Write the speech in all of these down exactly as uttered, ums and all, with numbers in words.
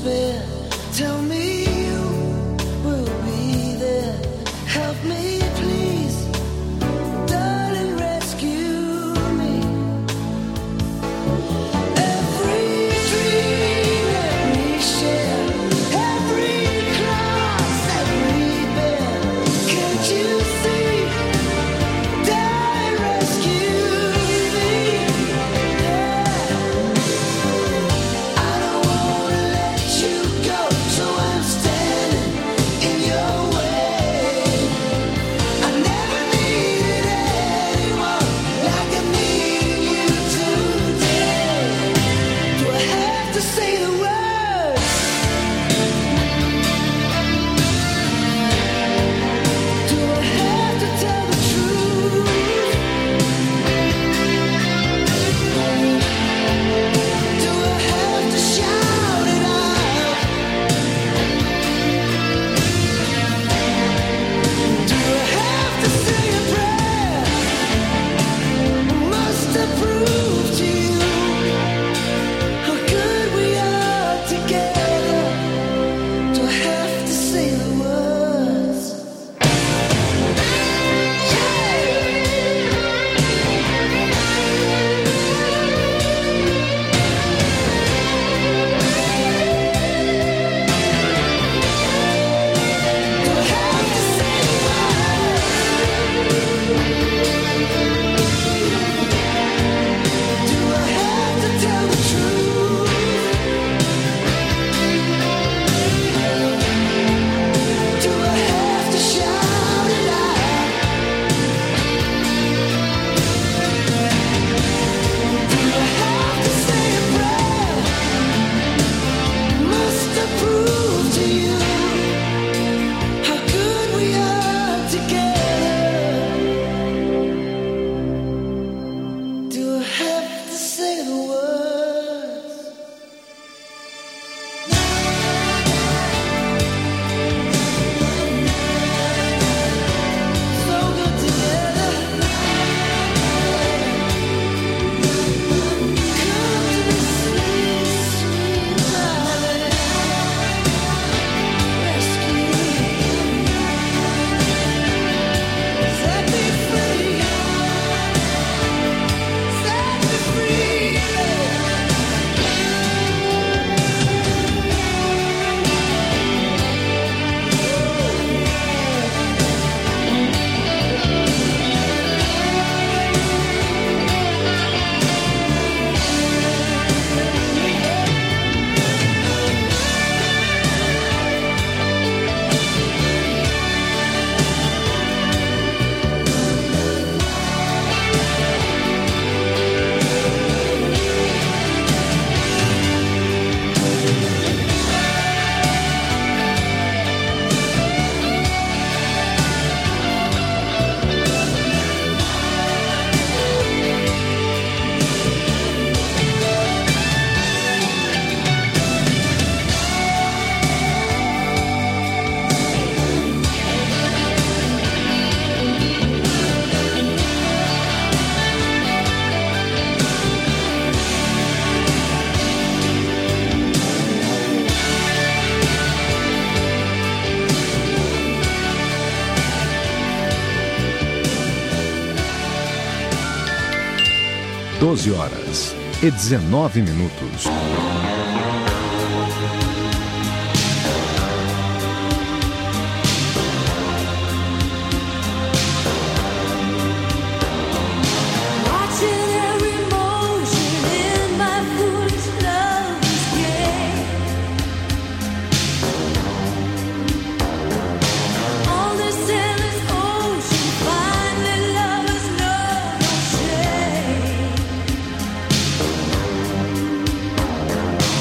despair. Tell me you will be there. Help me, please, darling, rescue me. Every dream let me share. Every cross, every bear. Can't you see? Darling, rescue me. Yeah. I don't wanna let you go, so I'm standing in your way. I never needed anyone like I need you today. Do I have to say the words? Do I have to tell the truth? Do I have to shout it out? Do I have to say a prayer? Must I prove to you how good we are together? Do I have to say the words? Do I have to say the words? Do I have to tell the truth? Do I have to shout it out? Do I have to say a prayer? Must I prove to you how good we are together? Do I have to say the words? So good together. Come to me, sweet, sweet darling. Rescue me. Set me free. Set me free. doze horas e dezenove minutos. Watching every motion in my foolish love's game. On this endless ocean, finally lovers know no shame.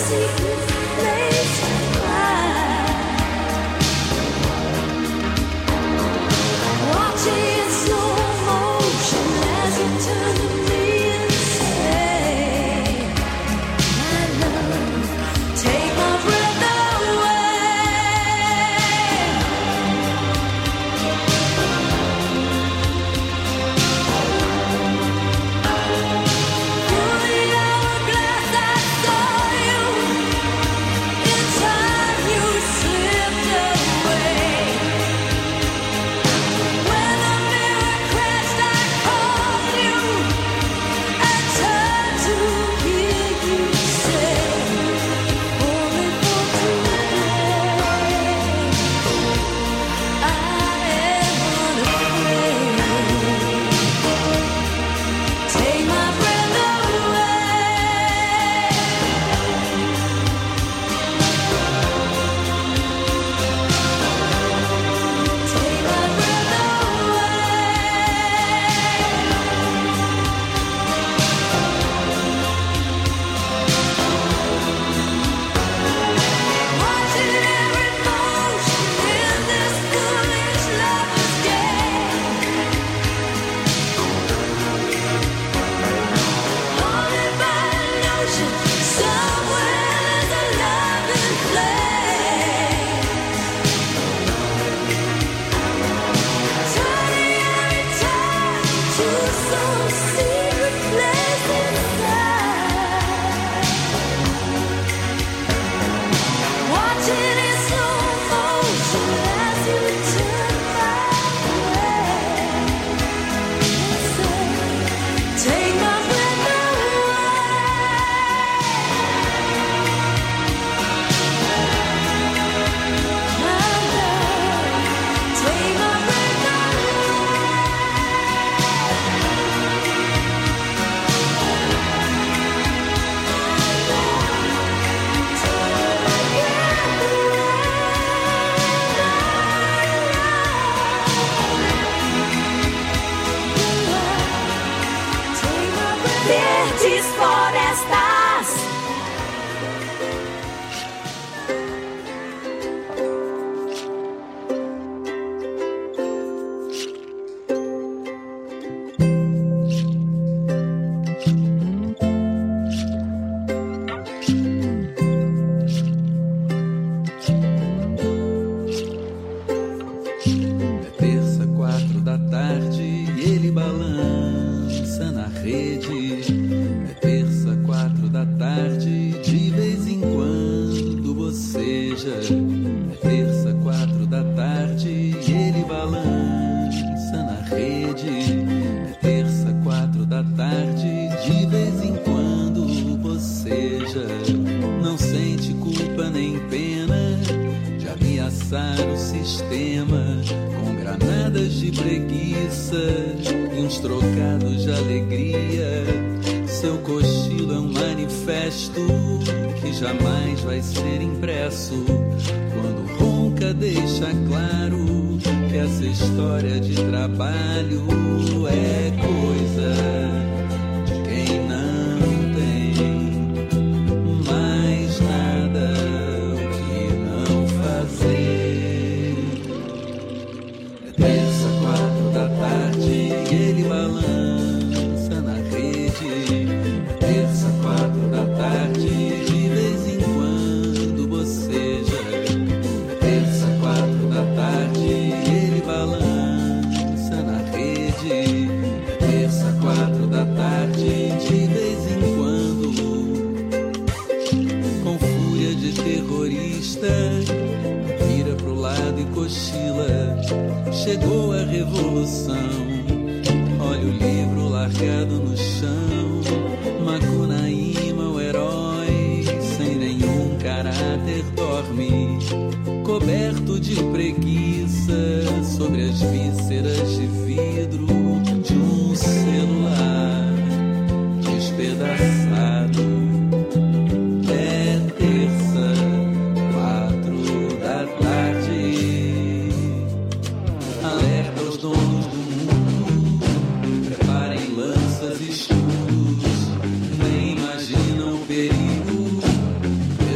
Nem imaginam o perigo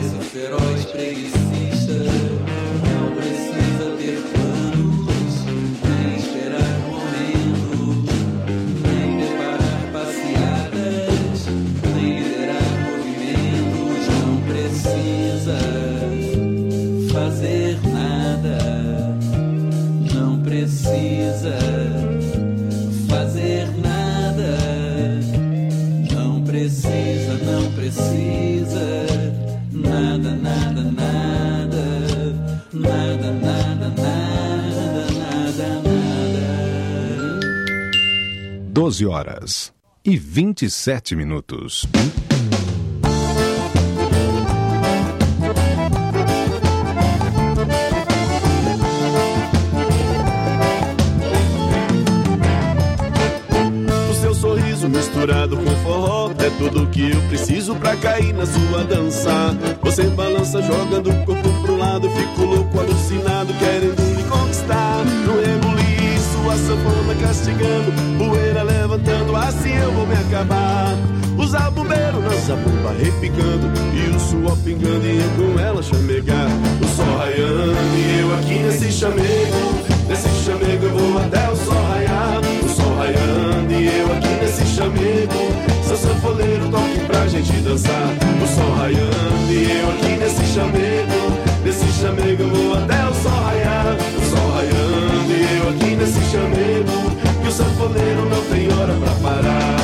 precisa. Nada, nada, nada. Nada, nada, nada, nada, nada. doze horas e vinte e sete minutos. Misturado com forró, é tudo que eu preciso pra cair na sua dança. Você balança jogando o corpo pro lado, fico louco, alucinado, querendo lhe conquistar. No rebuliço, a sanfona castigando, poeira levantando, assim eu vou me acabar. Os zabumbeiros na zabumba repicando, e o suor pingando, e eu com ela chamegar. O sol raiando, e eu aqui nesse chamego, nesse chamego eu vou até o sol raiar. O sol raiando, e eu aqui nesse chamego, seu sanfoneiro toque pra gente dançar. O sol raiando, e eu aqui nesse chamego, nesse chamego eu vou até o sol raiar. O sol raiando, e eu aqui nesse chamego, que o sanfoneiro não tem hora pra parar.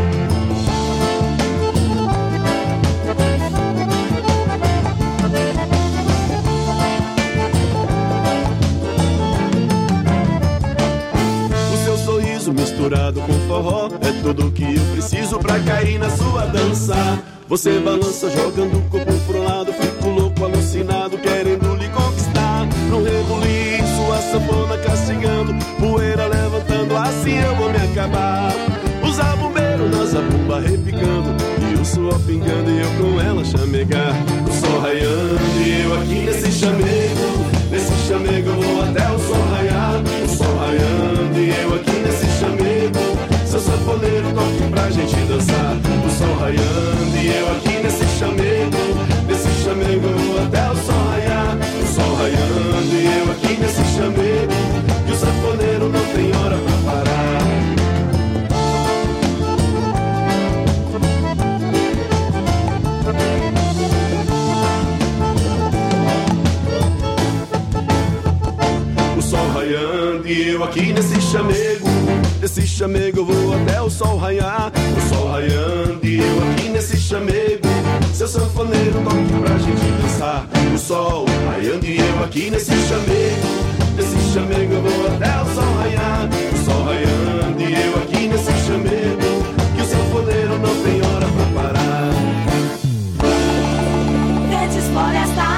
Misturado com forró, é tudo que eu preciso pra cair na sua dança. Você balança jogando o corpo pro lado, fico louco, alucinado, querendo lhe conquistar. No rebuliço, a sanfona castigando, poeira levantando, assim eu vou me acabar. Os zabumbeiros na zabumba repicando, e o suor pingando, e eu com ela chamegar. O sol raiando, e eu aqui nesse chamego, nesse chamego eu vou até o sol raiar. O sol raiando, e eu aqui nesse chamego, seu sanfoneiro toque pra gente dançar. O sol raiando, e eu aqui nesse chamego, nesse chamego eu vou até o sol raiar. O sol raiando, e eu aqui nesse chamego, que o sanfoneiro não tem hora pra parar. O sol raiando, e eu aqui nesse chamego, nesse chamego eu vou até o sol raiar. O sol raiando, e eu aqui nesse chamego, seu sanfoneiro toque pra gente dançar. O sol raiando, e eu aqui nesse chamego, nesse chamego eu vou até o sol raiar. O sol raiando, e eu aqui nesse chamego, que o sanfoneiro não tem hora pra parar. Verdes Florestais.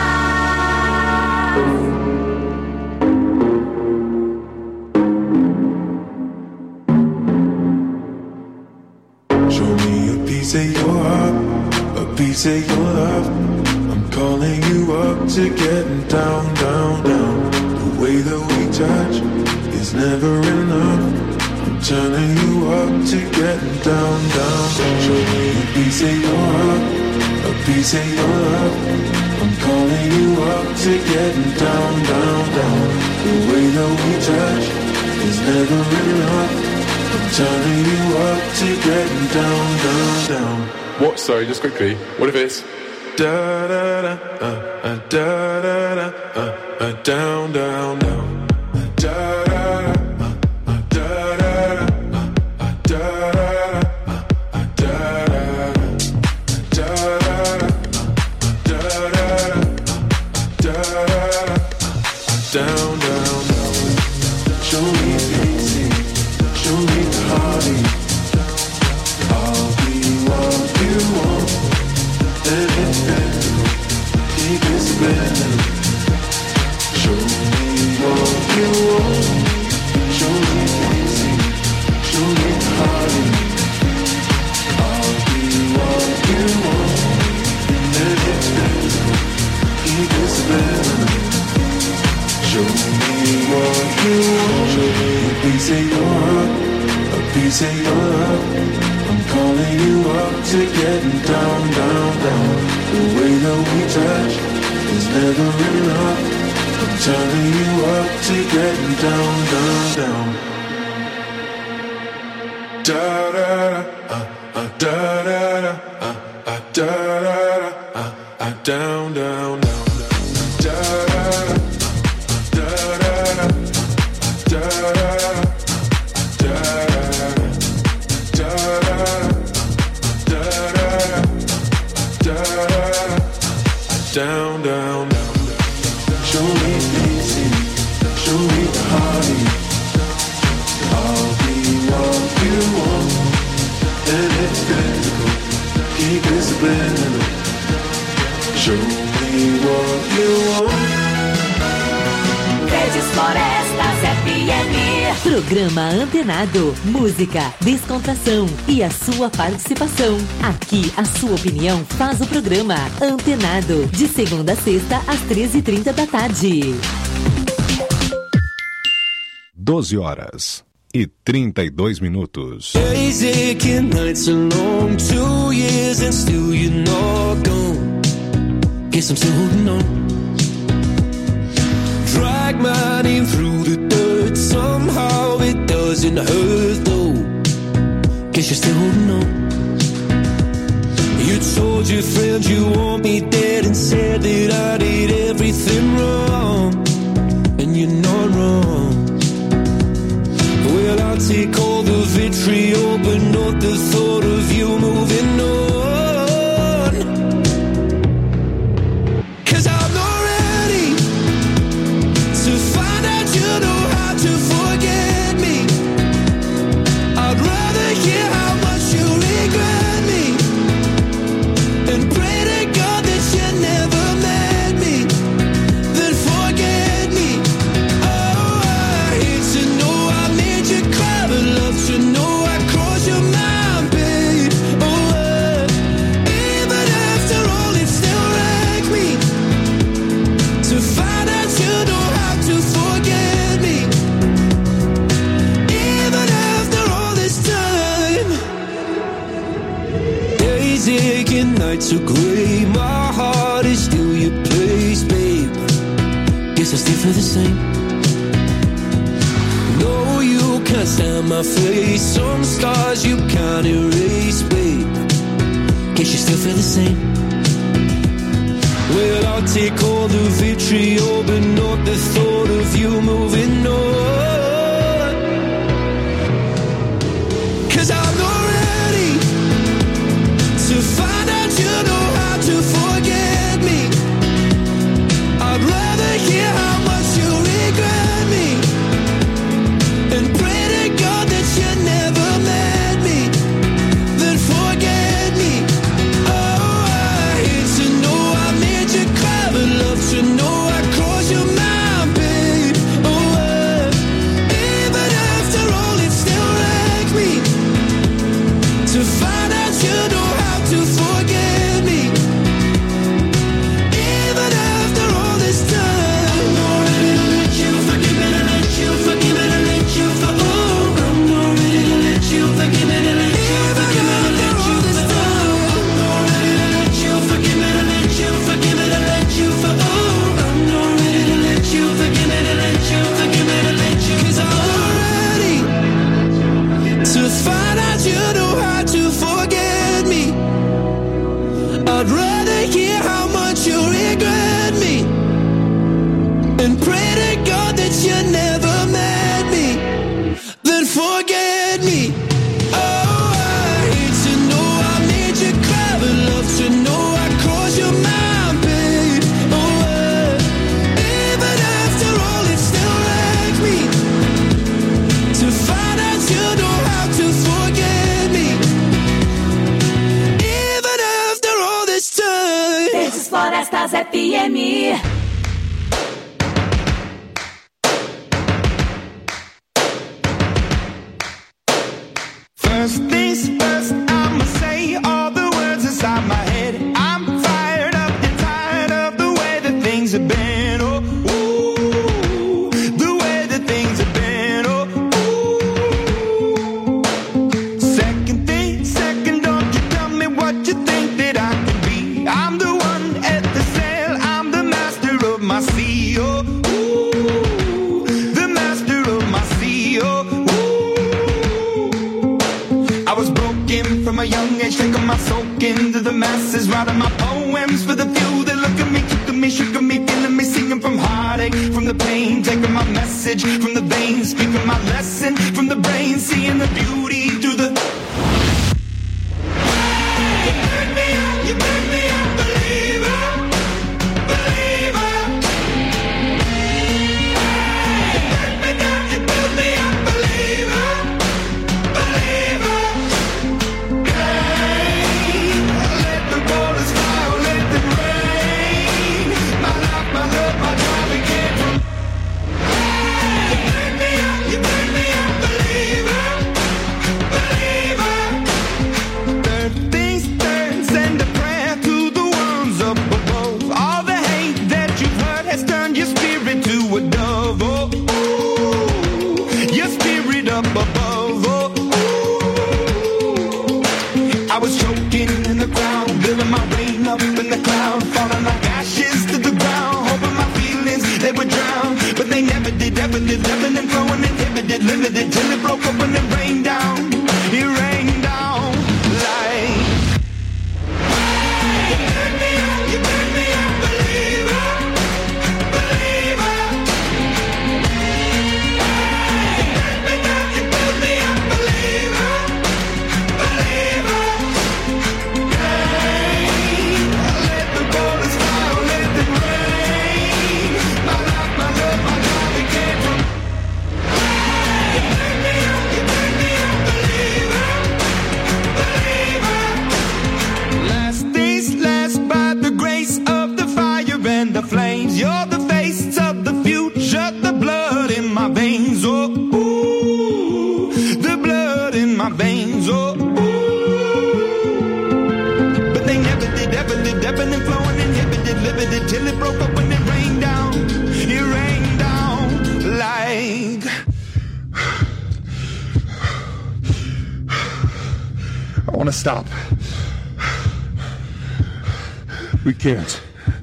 Say you're up, a piece of your love. I'm calling you up to getting down, down, down. The way that we touch is never enough. I'm turning you up to getting down, down, down. Show me a piece of your heart, a piece of your love. I'm calling you up to getting down, down, down. The way that we touch is never enough. I'm turning you up to getting down, down, down. What? Sorry, just quickly. What if it's da da da uh, uh, da da da uh, uh, down, down, down. Da da da uh, da da uh, da da uh, da da da da down, down, down. Show me easy. Show me the heartache. I'll be what you want. Let it spin, keep it spinning. Show me what you want. Show me easy. Show me the heartache. I'll be what you want. Let it spin, keep it spinning. Show me what you want. Show me a piece of your heart, a piece of your love. I'm calling you up to getting down, down, down. The way that we touch is never enough. I'm turning you up to getting down, down, down. Da da da, uh, uh, da da da, uh, uh, da da da, uh, uh, down, down, down, da da da. Da Down, down, down. Show me easy. Show me the heartache. I'll be what you want. And it's physical. Keep it subliminal. Show me what you want. Verdes Florestas F M. Programa Antenado. Música, descontração e a sua participação. Aqui a sua opinião faz o programa Antenado. De segunda a sexta às treze e trinta da tarde. doze horas e trinta e dois minutos. Days aching, nights are long, two years and still you're not gone. Guess I'm still holding on. Drag my name through the dirt, somehow it doesn't hurt though. Guess you're still holding on. You told your friends you want me dead and said that I did everything wrong. And you're not wrong. Well, I'll take all the vitriol, but not the thought of you moving on. 'Cause I'm not ready to find out you know how to forget me. I'd rather hear how much you regret me and pray to God that you never met me than forget me. Oh, I hate to know I made you cry, but love to know I crossed your mind, babe. Oh, uh, even after all, it still wrecked me to find out you know how to forget me. Even after all this time, days aching, nights are gray. My heart is still your place, babe. Guess I still feel the same. No, you can't stand my face. Some scars you can't erase, babe. Guess you still feel the same. Well, I'll take all the vitriol, but not the thought of you moving on. 'Cause I'm not ready to find out you know how to forget me. I'd rather hear how much you regret me and pray to God that you never met me than forget me. Oh, I hate to know I made you cry, but love to know I crossed your mind, babe. Oh, uh, even after all, it still wrecked me to find out you know how to forget me. Even after all this time, I'm not ready to let you forgive me, to let you forgive me, to let you for oh, I'm not ready to let you forgive me, to let you forgive me, to let you for oh, I'm not ready to let you forgive me, to let you forgive me, to let you for oh, I'm not ready to let you forgive me, to let you forgive me, to let you 'cause I'm not ready to find out you know how to forget me. I'd rather hear how much you regret me and pray to God that you never met me than forget me. Oh, I hate to know I made you cry, but love to know I crossed your mind, babe. Oh, uh, even after all, it still wrecked me to find out you know how to forget me. Even after all this time. Verdes Florestas F M. First things first, I'ma say all the words inside my head. I'm fired up and tired of the way that things have been. Oh, ooh, the way that things have been. Oh, ooh. Second thing, second, don't you tell me what you think that I can be. I'm the one at the sail, I'm the master of my sea. Oh, ooh, the master of my sea. Oh, I was broken from a young age, taking my soak into the masses, writing my poems for the few that look at me, took at me, shook at me, feeling me, singing from heartache, from the pain, taking my message from the veins, speaking my lesson from the brain, seeing the beauty through the. You burn me up, you burn me up. up in the cloud, falling like ashes to the ground. Hoping my feelings, they would drown, but they never did, ever did. Ebbing and flowing, inhibited, limited, till it broke up and it rained down. It rained down like. You turn me up, you turn me up, believer, believer. You turn me up, you turn me up, believer, believer. Let the bullets fly, let them rain. My life, my love, my life, it came from. You turn me up, you turn me up, believer, believer. Last days last by the grace of the fire and the flames. You're the face of the future, the blood in my veins. Oh, ooh, the blood in my veins. Oh, ooh. But they never did, ever did, ebbing and flowing, inhibited, limited, till it broke up when it rained down. It rained down like. I want to stop. We can't.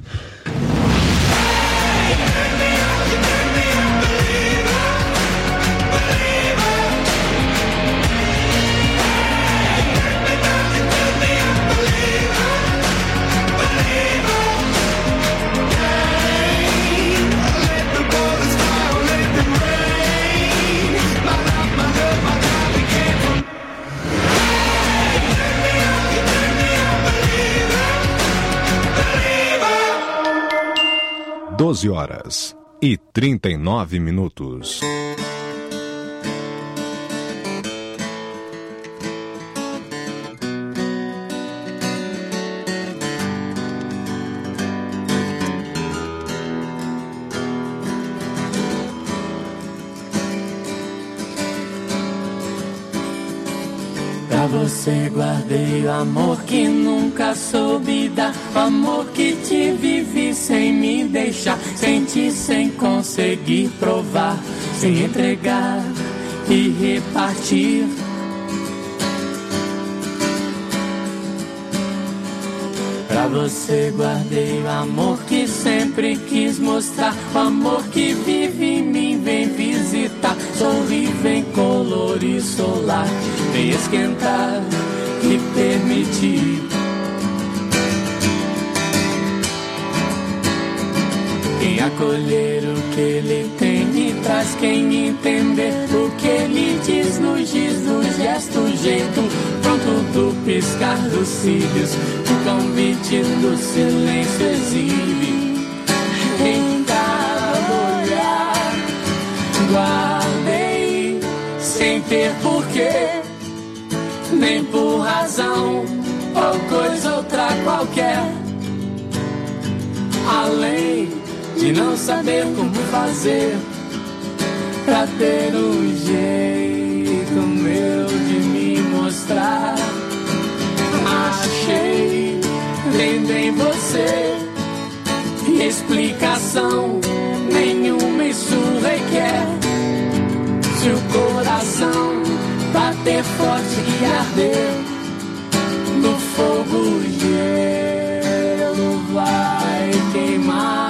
doze horas e trinta e nove minutos. Pra você guardei o amor que nunca soube dar, o amor que te vivi sem me deixar, senti sem conseguir provar, sem entregar e repartir. Pra você guardei o amor que sempre quis mostrar, o amor que vive em mim, vem visitar, sorri, vem colorir solar, vem esquentar e permitir. Quem acolher o que ele tem e traz, quem entender o que ele diz, nos diz do gesto, jeito, pronto do piscar dos cílios, o convite do silêncio exibe. Em cada olhar guardei, sem ter porquê, nem por razão ou coisa outra qualquer, além de não saber como fazer pra ter um jeito meu de me mostrar. Achei lindo em você, explicação nenhuma isso requer. Se o coração bater forte e arder no fogo, gelo vai queimar.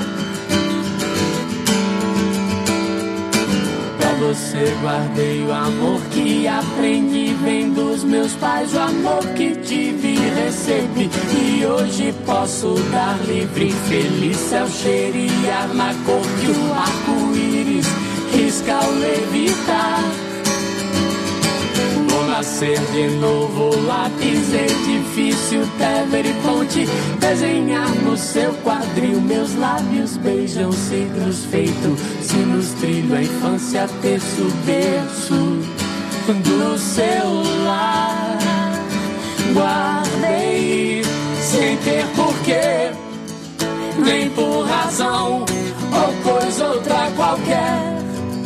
Pra você guardei o amor que aprendi, vem dos meus pais, o amor que tive e recebi, e hoje posso dar livre. Feliz céu cheirar na cor que o arco-íris risca ao levitar. Vou nascer de novo, lápis, edifício, Tever e ponte, desenhar no seu quadril, meus lábios beijam cedros feito sinos, trilho a infância, terço, berço do seu lar. Guardei sem ter porquê, nem por razão ou coisa outra qualquer,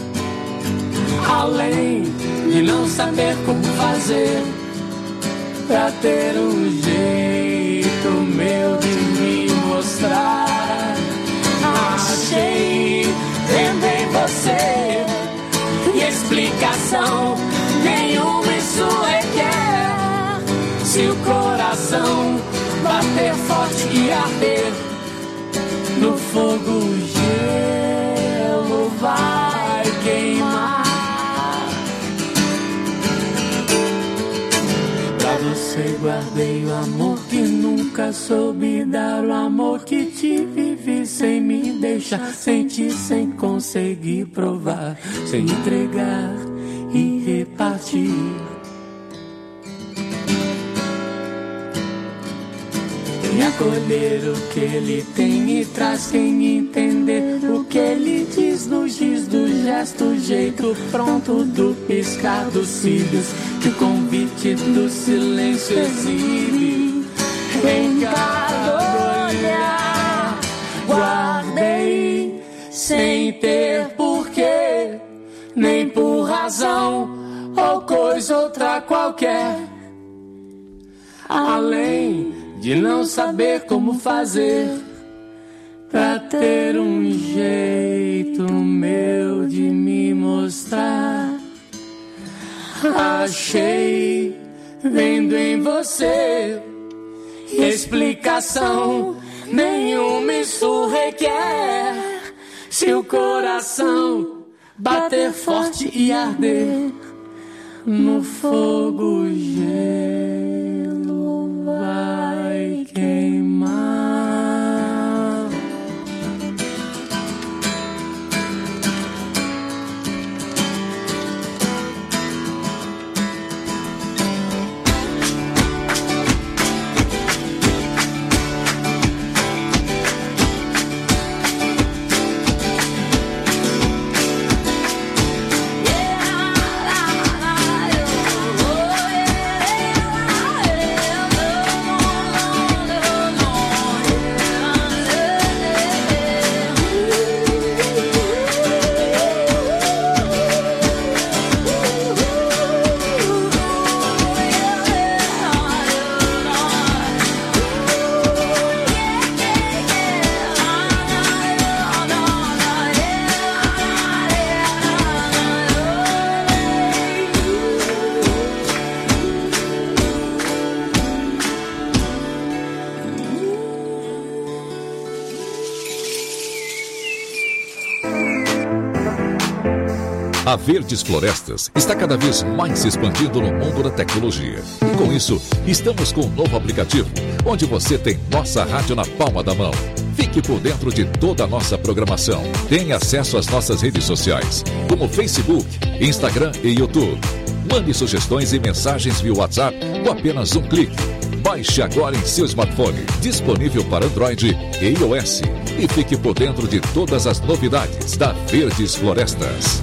além de não saber como fazer pra ter um jeito meu de me mostrar. Achei também você e explicação nenhuma isso requer. Se o coração bater forte nunca soube dar o amor que te vivi sem me deixar sentir, sem conseguir provar, sem entregar e repartir. E acolher o que ele tem e traz quem entender o que ele diz nos diz do gesto, jeito pronto do piscar dos cílios, que o convite do silêncio exibe em cada olhar. Guardei sem ter porquê, nem por razão ou coisa outra qualquer, além de não saber como fazer pra ter um jeito meu de me mostrar. Achei, vendo em você, explicação nenhuma isso requer. Se o coração bater forte e arder no fogo, gelo vai queimar. A Verdes Florestas está cada vez mais se expandindo no mundo da tecnologia. E com isso, estamos com um novo aplicativo, onde você tem nossa rádio na palma da mão. Fique por dentro de toda a nossa programação. Tenha acesso às nossas redes sociais, como Facebook, Instagram e YouTube. Mande sugestões e mensagens via WhatsApp com apenas um clique. Baixe agora em seu smartphone, disponível para Android e iOS. E fique por dentro de todas as novidades da Verdes Florestas.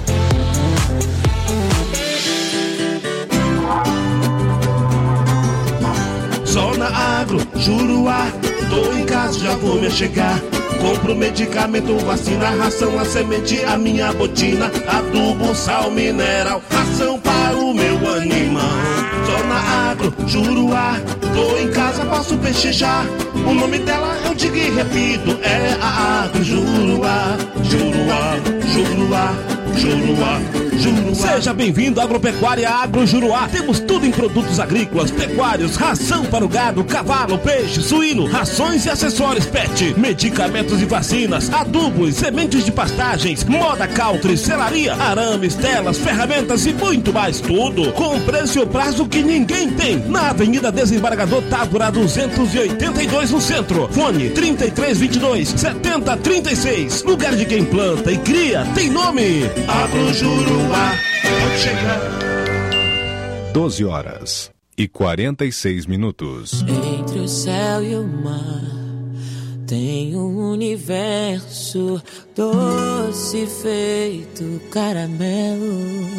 Zona Agro, Juruá, tô em casa, já vou me chegar. Compro medicamento, vacina, ração, a semente, a minha botina, adubo, sal, mineral, ração para o meu animal. Zona Agro, Juruá, tô em casa, posso pechinchar. O nome dela eu digo e repito, é a Agro Juruá, Juruá, Juruá, Juruá, Juruá. Seja bem-vindo à Agropecuária Agro Juruá. Temos tudo em produtos agrícolas, pecuários, ração para o gado, cavalo, peixe, suíno, rações e acessórios pet, medicamentos e vacinas, adubos, sementes de pastagens, moda country, selaria, arames, telas, ferramentas e muito mais. Tudo com preço e prazo que ninguém tem. Na Avenida Desembargador Távora duzentos e oitenta e dois no centro. Fone trinta e três, vinte e dois, setenta, trinta e seis. Lugar de quem planta e cria tem nome. Agro Juruá. Pode chegar. doze horas e quarenta e seis minutos. Entre o céu e o mar tem um universo doce feito caramelo.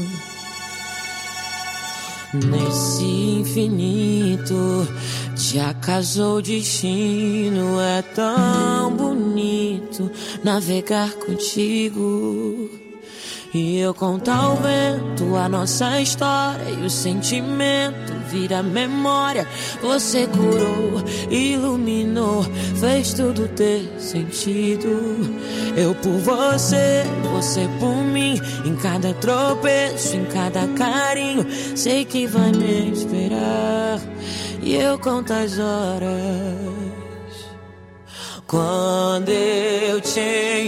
Nesse infinito te acaso o destino. É tão bonito navegar contigo e eu contar ao vento a nossa história, e o sentimento vira memória. Você curou, iluminou, fez tudo ter sentido. Eu por você, você por mim, em cada tropeço, em cada carinho. Sei que vai me esperar e eu conto as horas. Quando eu te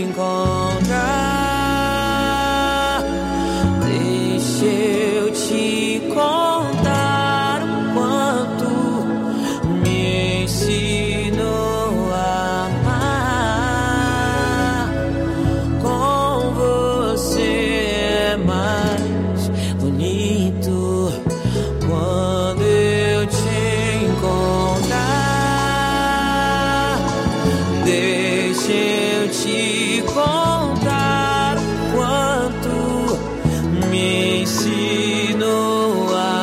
encontrar, deixa eu te contar o quanto me ensinou contar quanto me ensinou a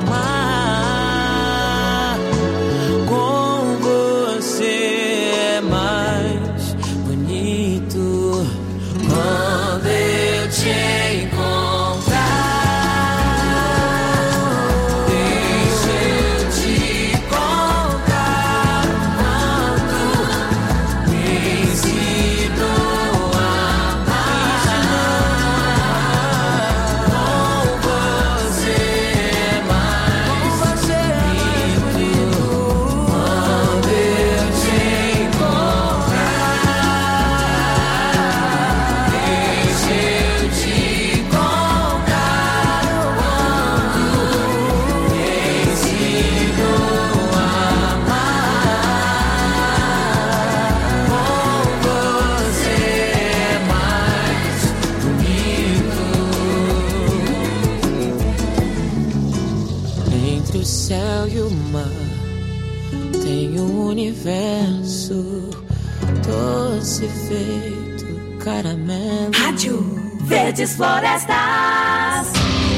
amar. Com você é mais bonito quando eu te encontrar. Deixa eu te contar quanto me ensinou a amar. Com você é mais bonito quando eu te encontrar. Deixa eu te contar quanto me ensinou a amar. Com você é mais bonito. Entre o céu e o mar tem um universo doce feito caramelo. Rádio Verdes Florestas.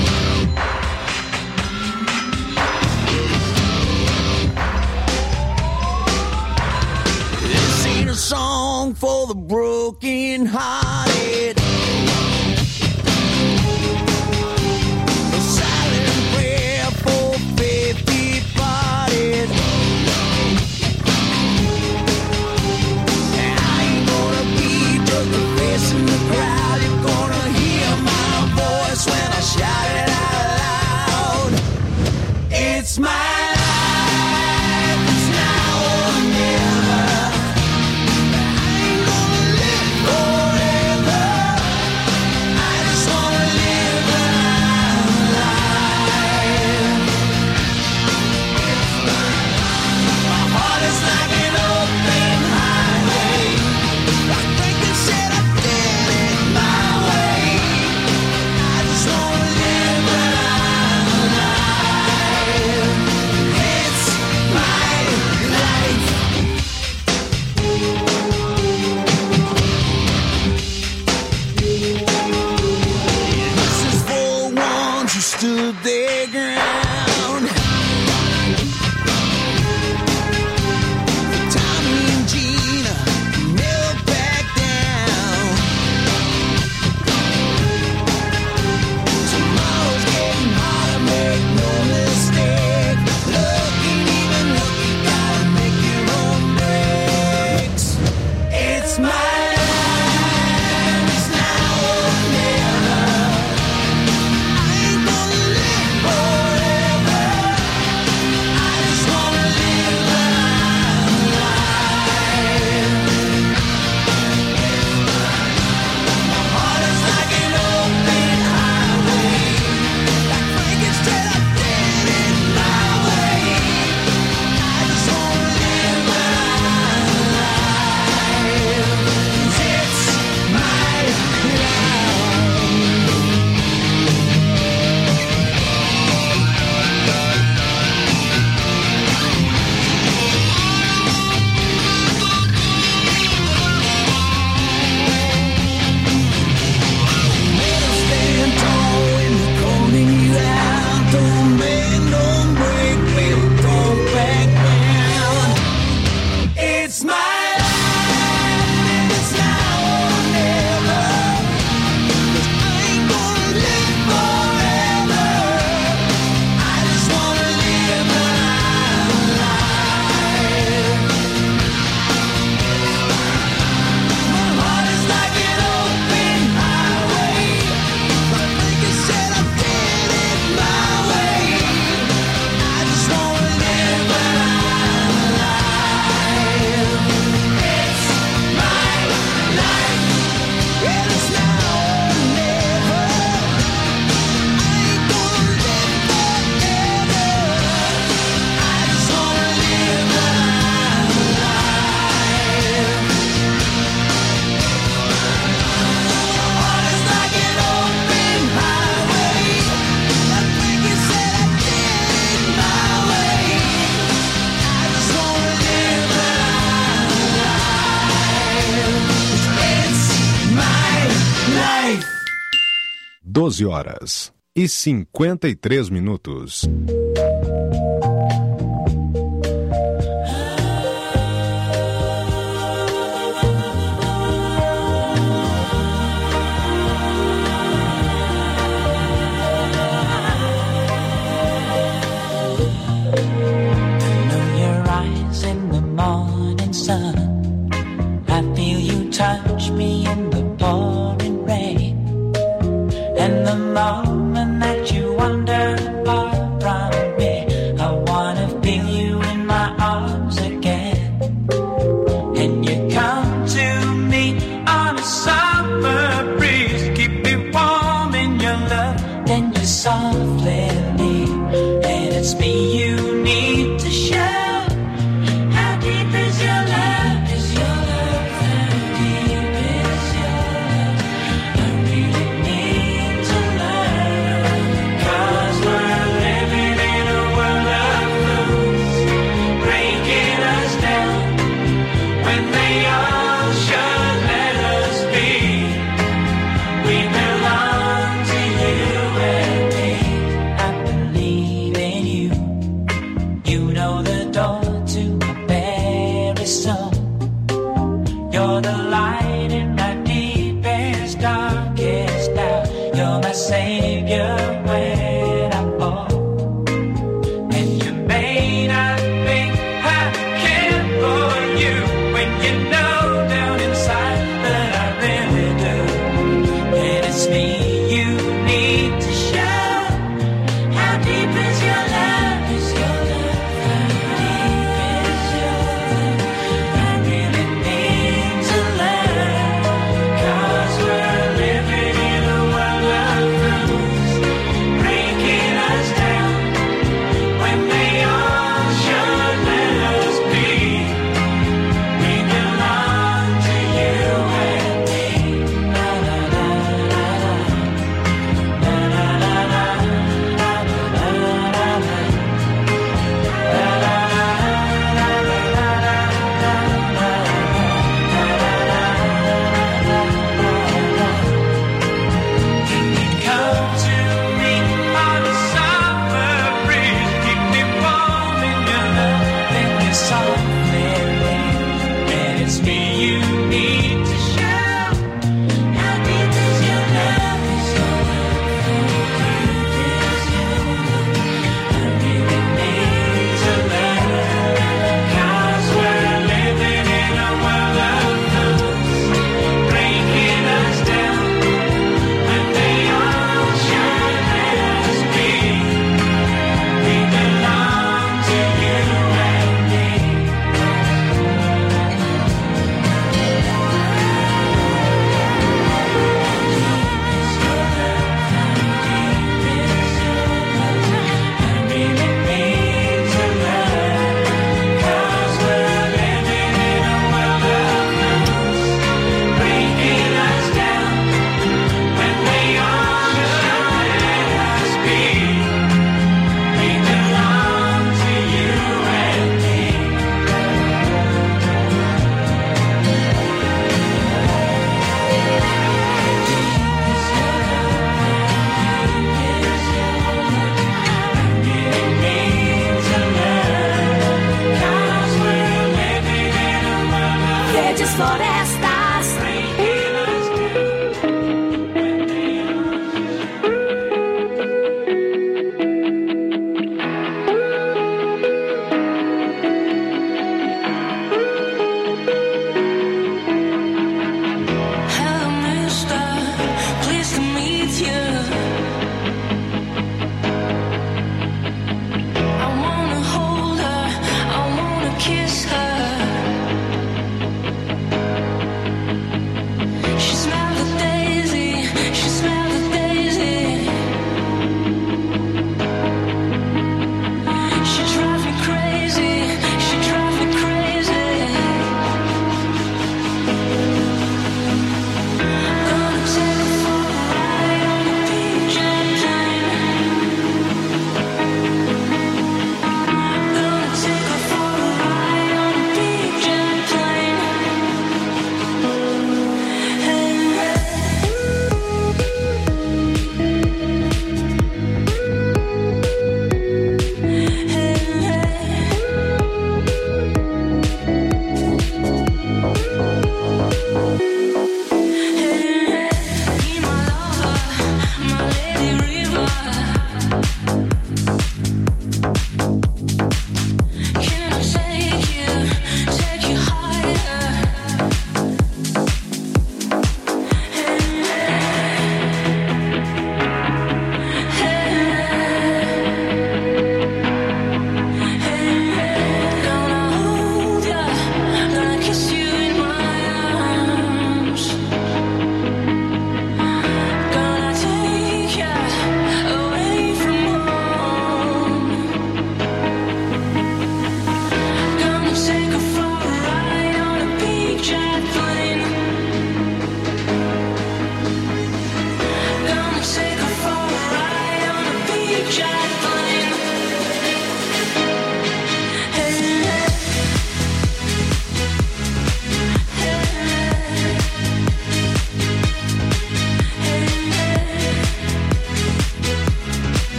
This ain't a song for the broken hearted. A silent prayer for faith departed. And I ain't gonna be just a face in the crowd. You're gonna hear my voice when I shout it out loud. It's my life, it's now or never. I ain't gonna live forever. doze horas e cinquenta e três minutos. Touch me in the pouring rain, and the moment that you wander apart from me, I wanna feel you in my arms again. And you come to me on a summer breeze, keep me warm in your love, then you softly leave, and it's me you need to show. How deep is your love? Is your love? Savior, when I fall, and you may not think I care for you, when you know down inside that I really do, and it's me you need to show. How deep is your love? Is your love? How deep is your love? I really need to learn, 'cause we're living in a world of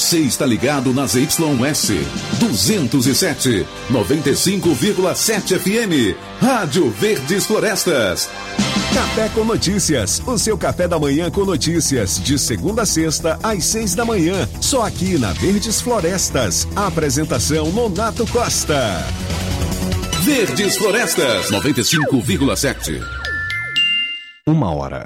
Você está ligado nas Y S duzentos e sete, noventa e cinco vírgula sete F M, Rádio Verdes Florestas. Café com Notícias, o seu café da manhã com notícias, de segunda a sexta, às seis da manhã, só aqui na Verdes Florestas. A apresentação Nonato Costa. Verdes Florestas, noventa e cinco vírgula sete. Uma hora.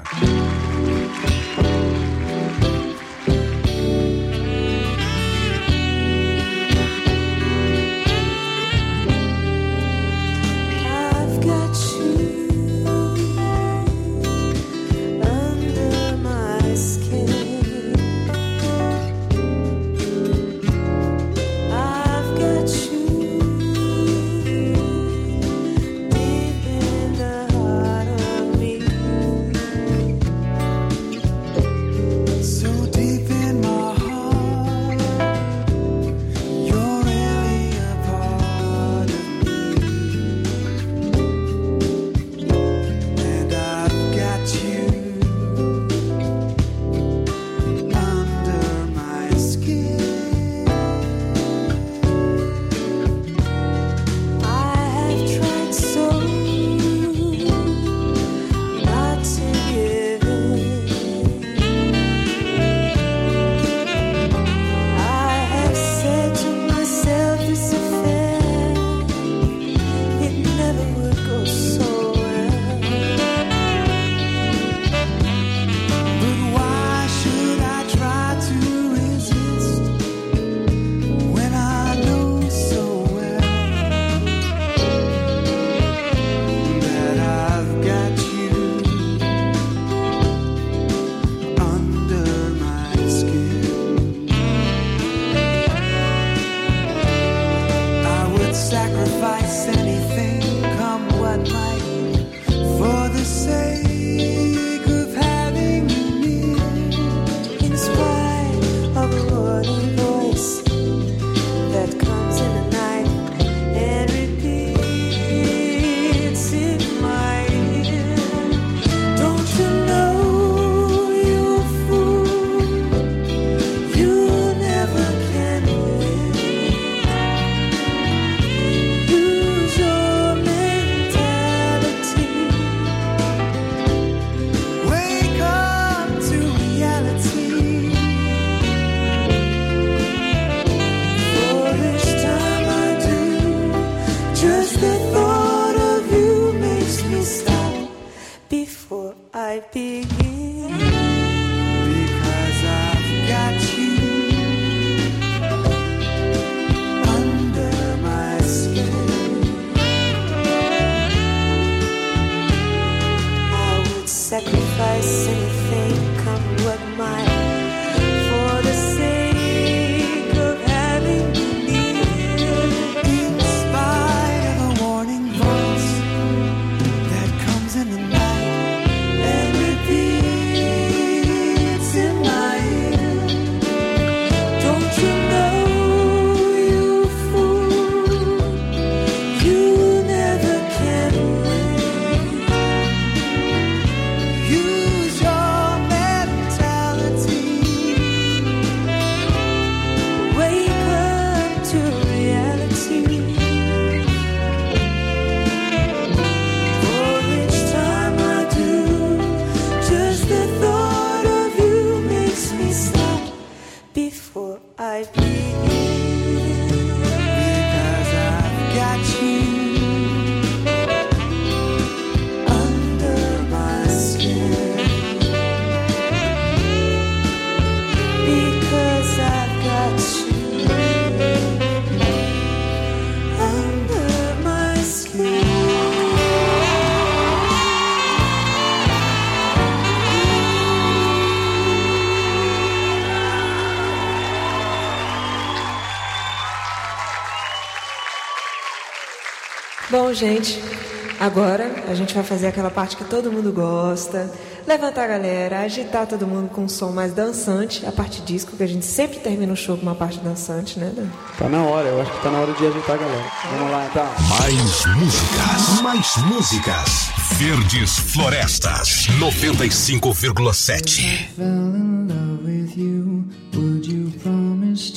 Bom, gente, agora a gente vai fazer aquela parte que todo mundo gosta. Levantar a galera, agitar todo mundo com um som mais dançante. A parte disco, que a gente sempre termina o show com uma parte dançante, né, Dan? Tá na hora, eu acho que tá na hora de agitar a galera. Vamos lá, então. Mais músicas, mais músicas. Verdes Florestas, noventa e cinco vírgula sete. Fell in love with you. Would you promise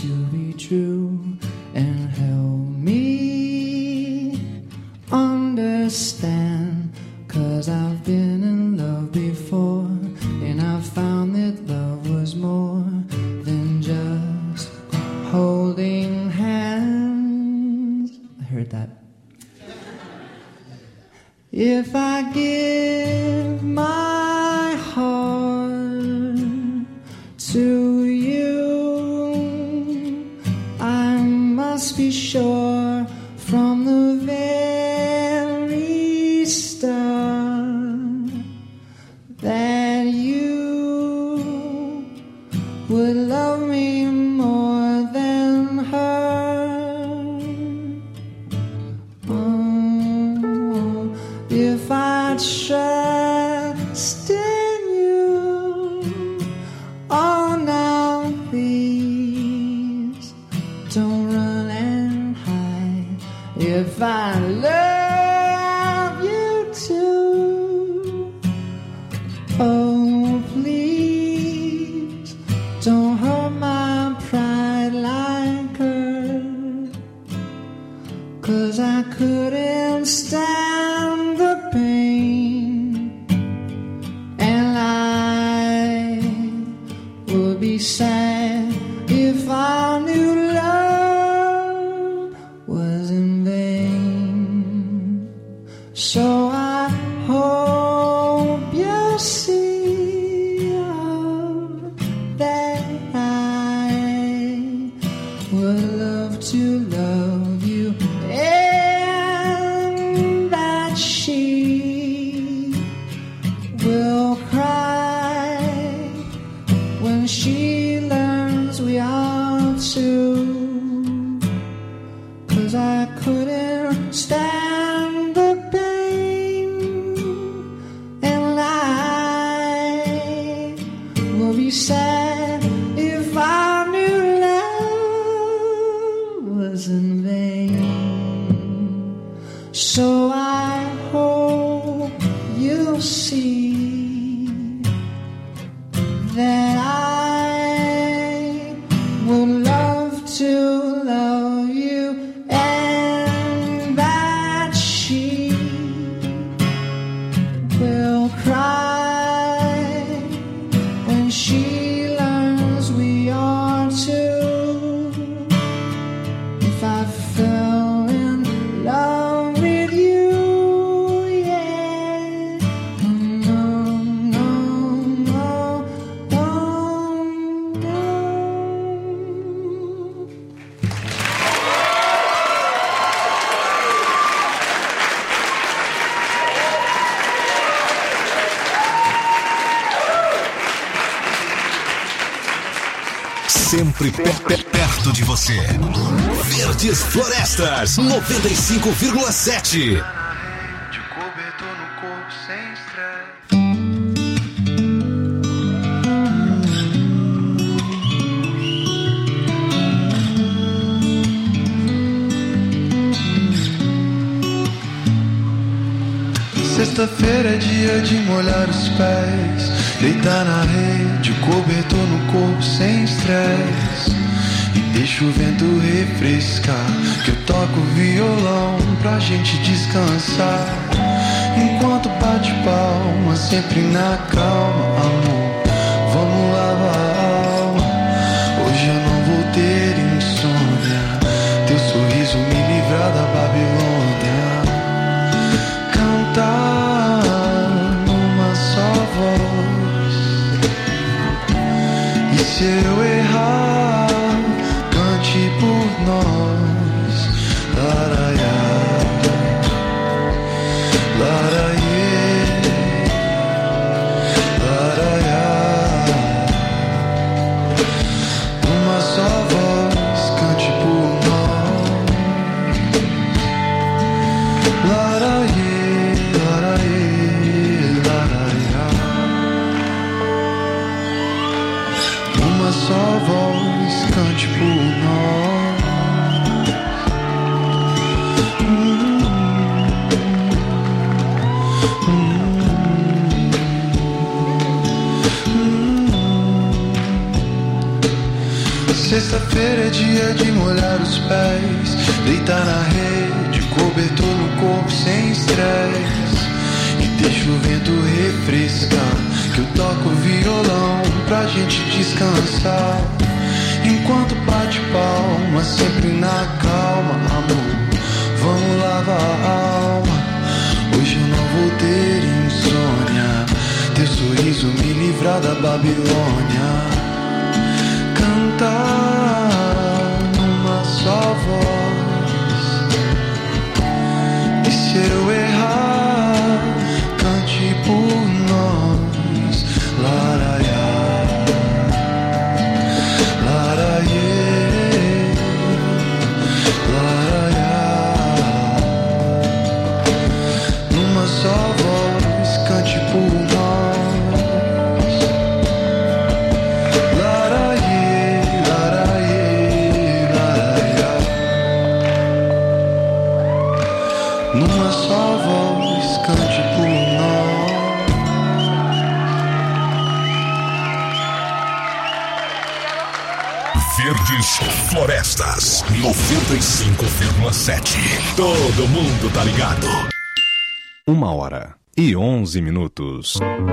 true and help me understand. 'Cause I've been in love before, and I found that love was more than just holding hands. I heard that. If I give my heart to you, I must be sure from the very start that you would love me more than her. Oh, if I trust in you, oh now please don't run and hide. If I love you too, oh please don't hurt my pride like her. 'Cause I couldn't stand the pain, and I would be sad if I knew love was in vain. So I hope you see that I would love to love you, and that she will cry when she learns we are two. 'Cause I couldn't stand the pain, and I will be sad if I knew love was in vain. So I hope you'll see that I would love to love you, and that she will cry when she learns we are two. If I fell in love with you, yeah, no, no, no, no, no. Sempre pe- pe- perto de você. Verdes Florestas, noventa e cinco vírgula sete. Sexta-feira é dia de molhar os pés, deitar na rede, cobertor no corpo sem estresse. E deixa o vento refrescar, que eu toco violão pra gente descansar. Enquanto bate palma, sempre na calma, amor, vamos lavar a alma. Hoje eu não vou ter insônia, teu sorriso me livrar da Babilônia. Cantar numa só voz, e se eu errar, cante por nós. Laraiá, laraiê, laraiá. Uma só voz, cante por nós. Laraiê, uma só voz, cante por nós. Sexta-feira é dia de molhar os pés, deitar na rede, cobertor no corpo sem estresse. E deixa o vento refrescar, que eu toco violão pra gente descansar. Enquanto bate palma, sempre na calma, amor, vamos lavar a alma. Hoje eu não vou ter insônia, teu sorriso me livrar da Babilônia. Cantar numa só voz, e se eu errar, cante por nós. Laraiá, laraiê, laraiá. Numa só voz, cante por nós. Numa só voz, cante por nós. Verdes Florestas, noventa e cinco vírgula sete. Todo mundo tá ligado. Uma hora e onze minutos.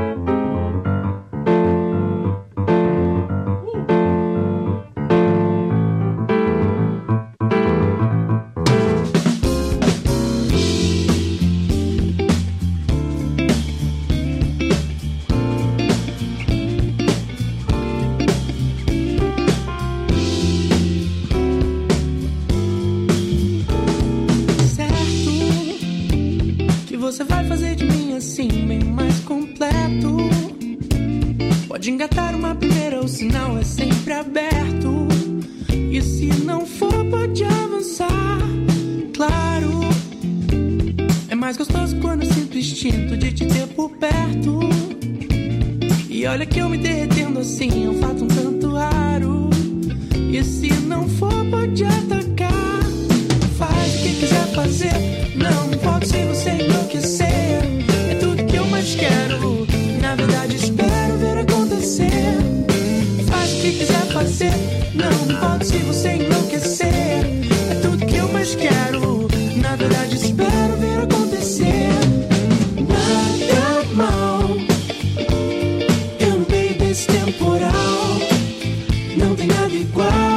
Você vai fazer de mim assim, bem mais completo. Pode engatar uma primeira, o sinal é sempre aberto. E se não for, pode avançar, claro. É mais gostoso quando eu sinto o instinto de te ter por perto. E olha que eu me derretendo assim, é um fato um tanto raro. E se não for, pode atacar. Faz o que quiser fazer, não importa se você enlouquecer. É tudo que eu mais quero, na verdade espero ver acontecer. Faz o que quiser fazer, não importa se você enlouquecer. É tudo que eu mais quero, na verdade espero ver acontecer. Nada mal, eu no meio desse temporal, não tem nada igual.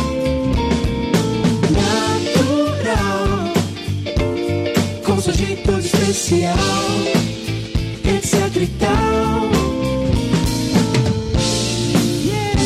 Seu jeito todo especial, etc e tal. Yeah.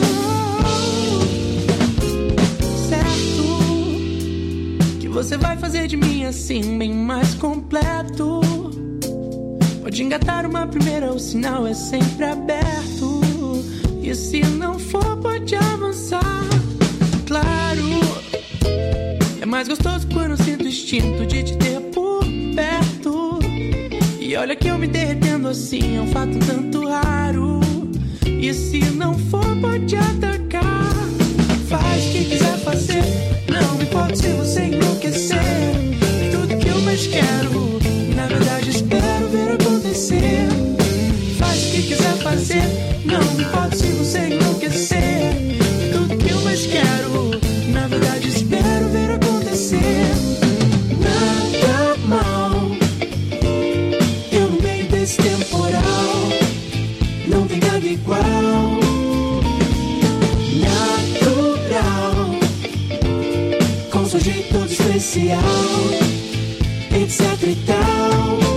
Certo que você vai fazer de mim assim, bem mais completo. Pode engatar uma primeira, o sinal é sempre aberto. E se não for, pode avançar, claro. É mais gostoso quando eu sinto o instinto de te ter por perto. E olha que eu me derretendo assim, é um fato um tanto raro. E se não for, pode atacar. Faz o que quiser fazer, não me importa se você enlouquecer. É tudo que eu mais quero, na verdade espero ver acontecer. Faz o que quiser fazer, não me importa se você enlouquecer. É tudo que eu mais quero, na verdade espero ver acontecer. Nada mal, eu no meio desse temporal, não tem nada igual. Natural, com seu jeito todo especial, etc e tal.